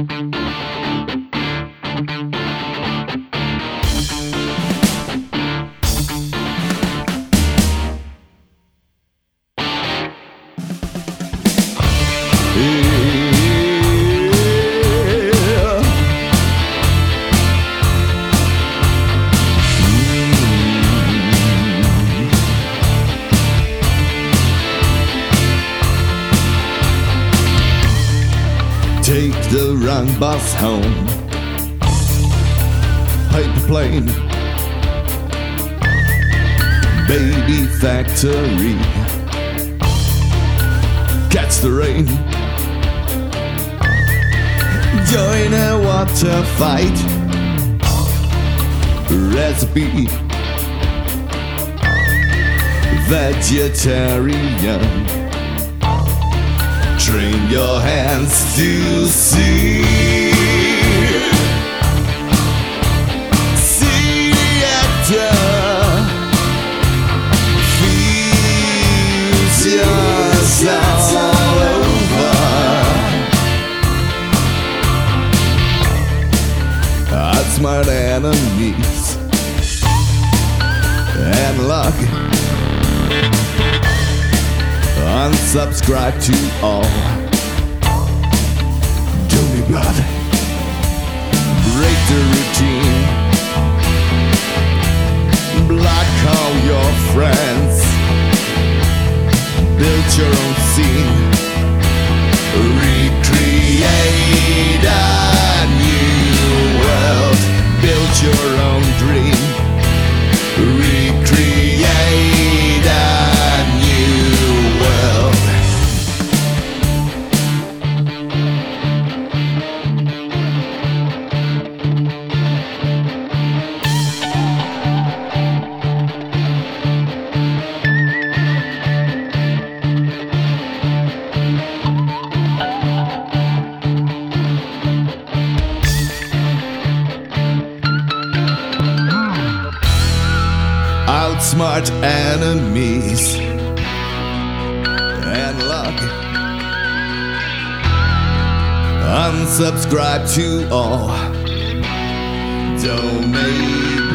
Take the wrong bus home. Paper plane, baby factory. Catch the rain, join a water fight. Recipe, vegetarian. Train your hands to see. See the actor feels yours all over. Outsmart enemies and luck. Unsubscribe to all. Don't be blood. Break the routine. Block all your friends. Build your own scene. Recreate a new world. Build your own dream. Recreate a new world. Outsmart enemies and luck. Unsubscribe to all. Don't make